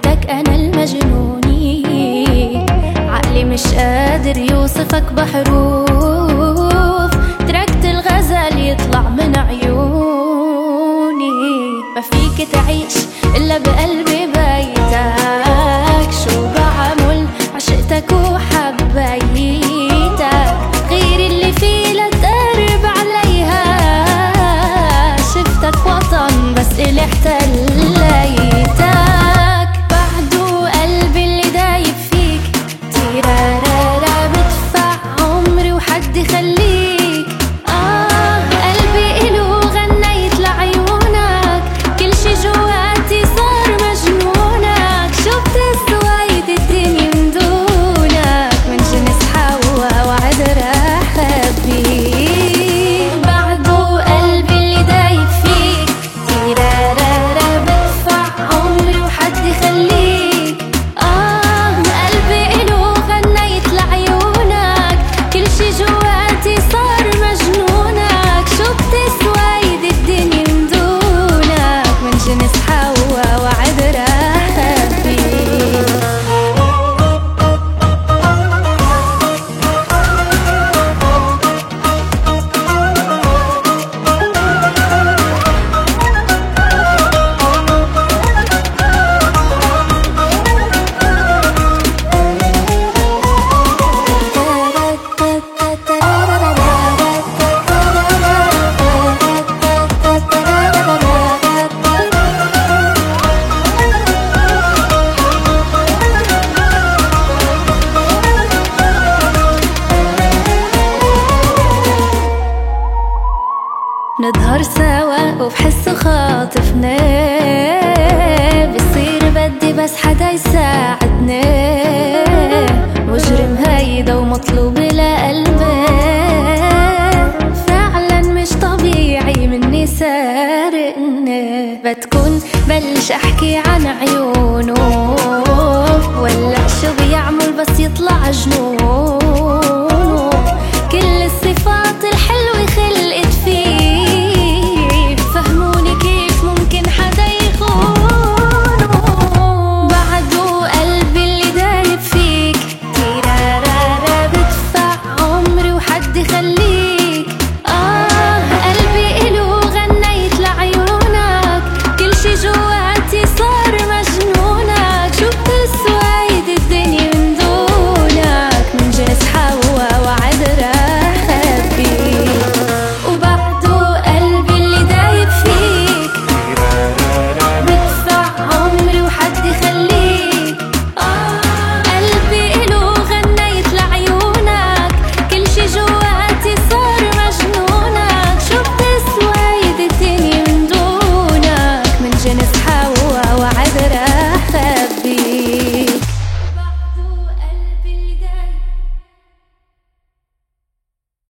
حبيتك أنا المجنوني، عقلي مش قادر يوصفك بحروف، تركت الغزل يطلع من عيوني. ما فيك تعيش إلا بقلبي بيتك، شو بعمل عشقتك وحبيتك، غير اللي فيه لا تقرب عليها، شفتك وطن بس إلي احتليتك، بعده قلبي اللي دايب فيك، تيرارارا بدفع عمري وحد يخليك. قلبي إلو غنيت لعيونك، كل شي جواتي صار مجنونك، شو بتسويت الدنيا من دونك، من جنس حوا وعد راح بيك، بعده قلبي اللي دايب فيك، تيرارارا بدفع عمري وحد يخليك.